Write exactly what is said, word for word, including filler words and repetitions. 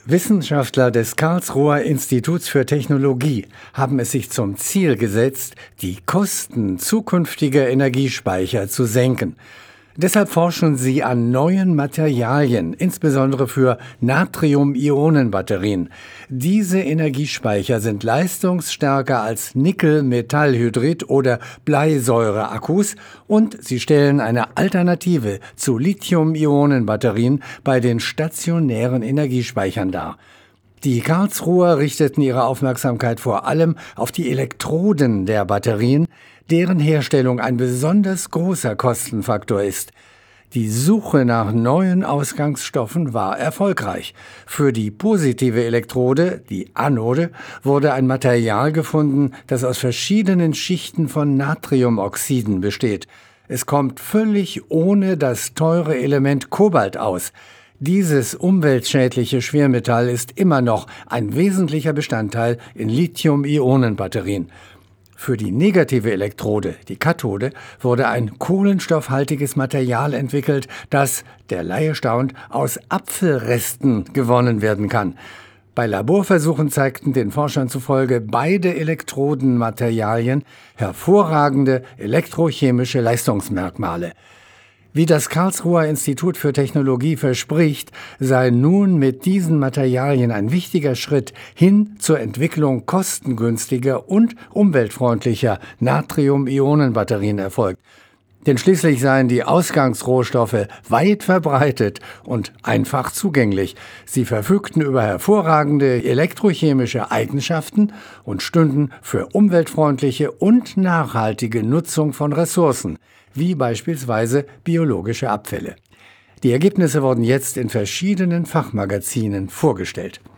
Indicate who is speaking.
Speaker 1: Wissenschaftler des Karlsruher Instituts für Technologie haben es sich zum Ziel gesetzt, die Kosten zukünftiger Energiespeicher zu senken. Deshalb forschen sie an neuen Materialien, insbesondere für Natrium-Ionen-Batterien. Diese Energiespeicher sind leistungsstärker als Nickel-Metallhydrid- oder Bleisäure-Akkus und sie stellen eine Alternative zu Lithium-Ionen-Batterien bei den stationären Energiespeichern dar. Die Karlsruher richteten ihre Aufmerksamkeit vor allem auf die Elektroden der Batterien, deren Herstellung ein besonders großer Kostenfaktor ist. Die Suche nach neuen Ausgangsstoffen war erfolgreich. Für die positive Elektrode, die Anode, wurde ein Material gefunden, das aus verschiedenen Schichten von Natriumoxiden besteht. Es kommt völlig ohne das teure Element Kobalt aus. Dieses umweltschädliche Schwermetall ist immer noch ein wesentlicher Bestandteil in Lithium-Ionen-Batterien. Für die negative Elektrode, die Kathode, wurde ein kohlenstoffhaltiges Material entwickelt, das, der Laie staunt, aus Apfelresten gewonnen werden kann. Bei Laborversuchen zeigten den Forschern zufolge beide Elektrodenmaterialien hervorragende elektrochemische Leistungsmerkmale. Wie das Karlsruher Institut für Technologie verspricht, sei nun mit diesen Materialien ein wichtiger Schritt hin zur Entwicklung kostengünstiger und umweltfreundlicher Natrium-Ionen-Batterien erfolgt. Denn schließlich seien die Ausgangsrohstoffe weit verbreitet und einfach zugänglich. Sie verfügten über hervorragende elektrochemische Eigenschaften und stünden für umweltfreundliche und nachhaltige Nutzung von Ressourcen, wie beispielsweise biologische Abfälle. Die Ergebnisse wurden jetzt in verschiedenen Fachmagazinen vorgestellt.